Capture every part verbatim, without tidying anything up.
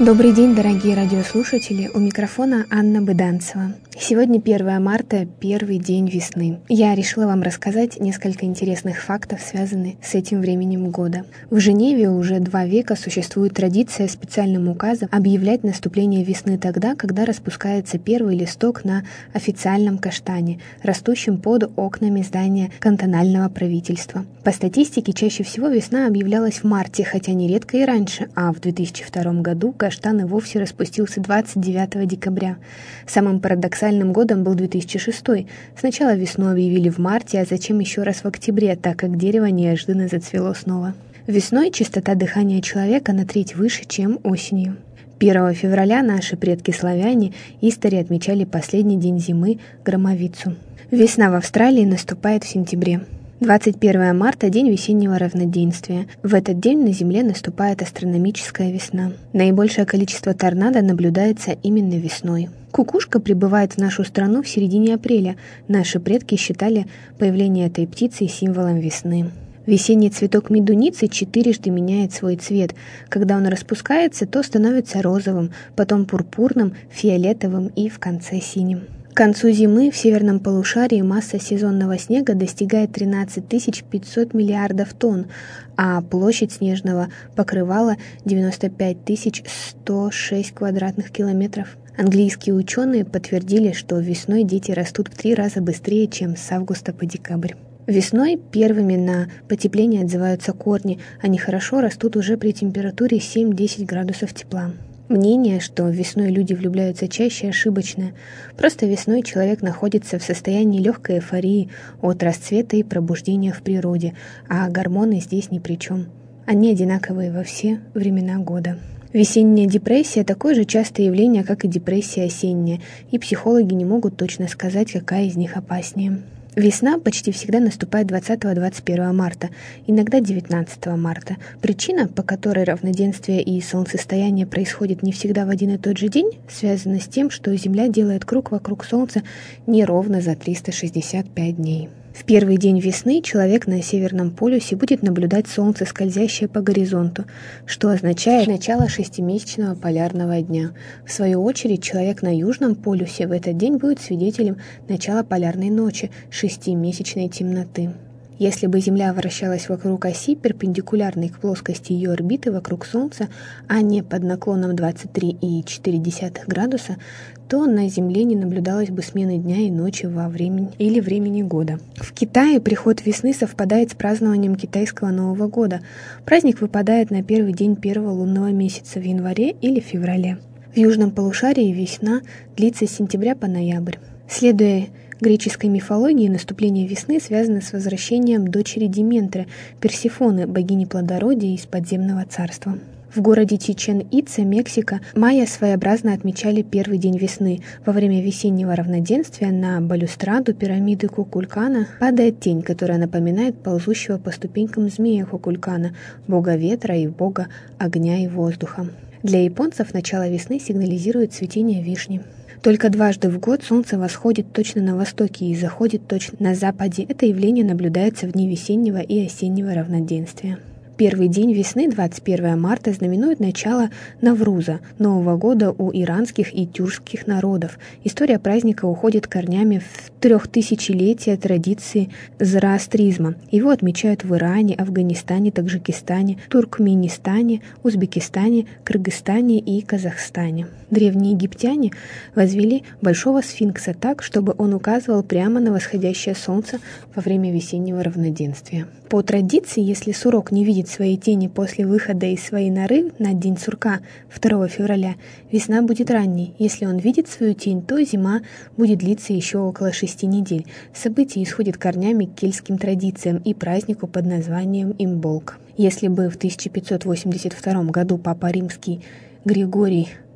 Добрый день, дорогие радиослушатели, у микрофона Анна Быданцева. Сегодня первое марта, первый день весны. Я решила вам рассказать несколько интересных фактов, связанных с этим временем года. В Женеве уже два века существует традиция специальным указом объявлять наступление весны тогда, когда распускается первый листок на официальном каштане, растущем под окнами здания кантонального правительства. По статистике, чаще всего весна объявлялась в марте, хотя нередко и раньше, а в две тысячи втором году каштан и вовсе распустился двадцать девятого декабря. Самым парадоксальным годом был две тысячи шестой. Сначала весну объявили в марте, а затем еще раз в октябре, так как дерево неожиданно зацвело снова. Весной частота дыхания человека на треть выше, чем осенью. первого февраля наши предки-славяне истори отмечали последний день зимы – Громовицу. Весна в Австралии наступает в сентябре. двадцать первого марта – день весеннего равноденствия. В этот день на Земле наступает астрономическая весна. Наибольшее количество торнадо наблюдается именно весной. Кукушка прибывает в нашу страну в середине апреля. Наши предки считали появление этой птицы символом весны. Весенний цветок медуницы четырежды меняет свой цвет. Когда он распускается, то становится розовым, потом пурпурным, фиолетовым и в конце синим. К концу зимы в северном полушарии масса сезонного снега достигает тринадцать тысяч пятьсот миллиардов тонн, а площадь снежного покрывала девяносто пять тысяч сто шесть квадратных километров. Английские ученые подтвердили, что весной дети растут в три раза быстрее, чем с августа по декабрь. Весной первыми на потепление отзываются корни, они хорошо растут уже при температуре семь-десять градусов тепла. Мнение, что весной люди влюбляются чаще, ошибочное. Просто весной человек находится в состоянии легкой эйфории от расцвета и пробуждения в природе, а гормоны здесь ни при чем. Они одинаковые во все времена года. Весенняя депрессия – такое же частое явление, как и депрессия осенняя, и психологи не могут точно сказать, какая из них опаснее. Весна почти всегда наступает двадцатого-двадцать первого марта, иногда девятнадцатого марта. Причина, по которой равноденствие и солнцестояние происходят не всегда в один и тот же день, связана с тем, что Земля делает круг вокруг Солнца неровно за триста шестьдесят пять дней. В первый день весны человек на Северном полюсе будет наблюдать Солнце, скользящее по горизонту, что означает начало шестимесячного полярного дня. В свою очередь, человек на Южном полюсе в этот день будет свидетелем начала полярной ночи, шестимесячной темноты. Если бы Земля вращалась вокруг оси, перпендикулярной к плоскости ее орбиты вокруг Солнца, а не под наклоном двадцать три и четыре десятых градуса, то на Земле не наблюдалось бы смены дня и ночи во времени или времени года. В Китае приход весны совпадает с празднованием китайского Нового года. Праздник выпадает на первый день первого лунного месяца в январе или феврале. В южном полушарии весна длится с сентября по ноябрь. Следуя греческой мифологии, наступление весны связано с возвращением дочери Деметры, Персефоны, богини плодородия из подземного царства. В городе Чичен-Ица, Мексика, майя своеобразно отмечали первый день весны. Во время весеннего равноденствия на балюстраду пирамиды Кукулкана падает тень, которая напоминает ползущего по ступенькам змея Кукулкана, бога ветра и бога огня и воздуха. Для японцев начало весны сигнализирует цветение вишни. Только дважды в год солнце восходит точно на востоке и заходит точно на западе. Это явление наблюдается в дни весеннего и осеннего равноденствия. Первый день весны, двадцать первого марта, знаменует начало Навруза, Нового года у иранских и тюркских народов. История праздника уходит корнями в трехтысячелетия традиции зороастризма. Его отмечают в Иране, Афганистане, Таджикистане, Туркменистане, Узбекистане, Кыргызстане и Казахстане. Древние египтяне возвели большого сфинкса так, чтобы он указывал прямо на восходящее солнце во время весеннего равноденствия. По традиции, если сурок не видит своей тени после выхода из своей норы на день сурка второго февраля, весна будет ранней. Если он видит свою тень, то зима будет длиться еще около шести недель. Событие исходит корнями к кельтским традициям и празднику под названием Имболк. Если бы в тысяча пятьсот восемьдесят втором году Папа Римский Григорий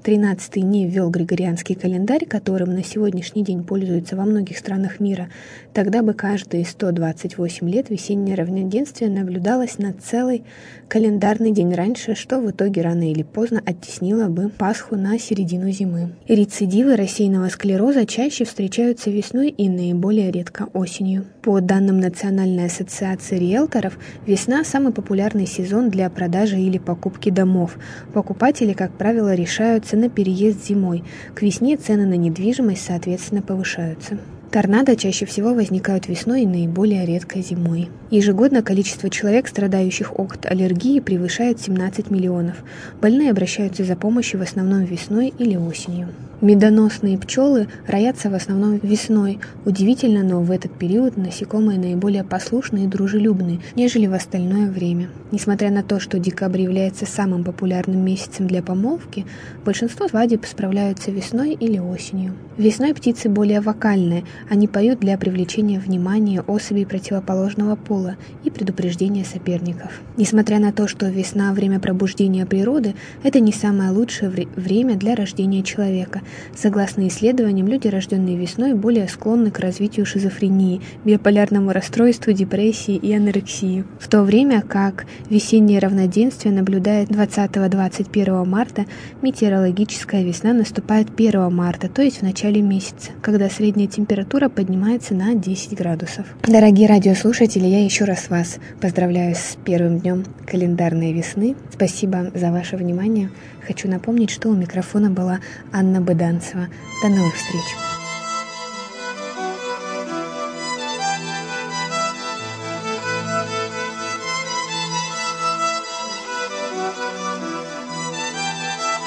тринадцатый не ввел григорианский календарь, которым на сегодняшний день пользуются во многих странах мира, тогда бы каждые сто двадцать восемь лет весеннее равноденствие наблюдалось на целый календарный день раньше, что в итоге рано или поздно оттеснило бы Пасху на середину зимы. Рецидивы рассеянного склероза чаще встречаются весной и наиболее редко осенью. По данным Национальной ассоциации риэлторов, весна – самый популярный сезон для продажи или покупки домов. Покупатели, как правило, решаются на переезд зимой. К весне цены на недвижимость, соответственно, повышаются. Торнадо чаще всего возникают весной и наиболее редко зимой. Ежегодно количество человек, страдающих от аллергии, превышает семнадцать миллионов. Больные обращаются за помощью в основном весной или осенью. Медоносные пчелы роятся в основном весной. Удивительно, но в этот период насекомые наиболее послушные и дружелюбные, нежели в остальное время. Несмотря на то, что декабрь является самым популярным месяцем для помолвки, большинство свадеб справляются весной или осенью. Весной птицы более вокальные, они поют для привлечения внимания особей противоположного пола и предупреждения соперников. Несмотря на то, что весна – время пробуждения природы, это не самое лучшее вре- время для рождения человека. Согласно исследованиям, люди, рожденные весной, более склонны к развитию шизофрении, биполярному расстройству, депрессии и анорексии. В то время как весеннее равноденствие наблюдает двадцатого — двадцать первого марта, метеорологическая весна наступает первого марта, то есть в начале месяца, когда средняя температура поднимается на десять градусов. Дорогие радиослушатели, я еще раз вас поздравляю с первым днем календарной весны. Спасибо за ваше внимание. Хочу напомнить, что у микрофона была Анна Быданцева. До новых встреч!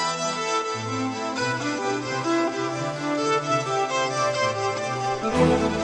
Thank you.